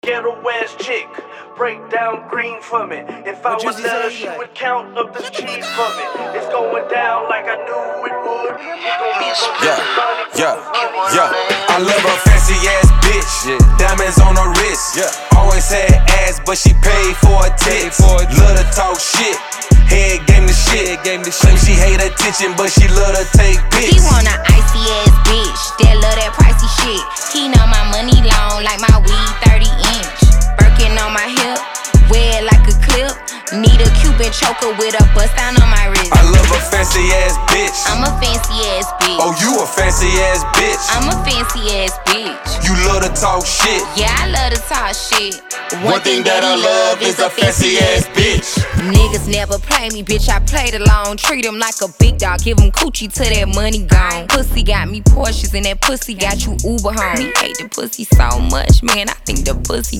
Ghetto ass chick, break down green for me. If I would let her, she would count up the cheese for me. It's going down like I knew it would. Yeah. I love a fancy ass bitch. Diamonds on her wrist. Always had ass, but she paid for a tip. Love to talk shit. Head game the shit. Claim she hate attention, but she love to take pics. He want a icy ass bitch that love that pricey shit. He know my money long like my weed 30-inch. Birkin on my hip, wear it like a clip. Need a Cuban choker with a bust down on my wrist. I love a fancy ass bitch. I'm a fancy ass bitch. Oh, you a fancy ass bitch. I'm a fancy ass bitch. You love to talk shit. Yeah, I love to talk shit. One thing that I love is a fancy ass bitch. Niggas never play me, bitch, I played alone. Treat him like a big dog, give him coochie till that money gone. Pussy got me Porsches and that pussy got you Uber home. He hate the pussy so much, man, I think the pussy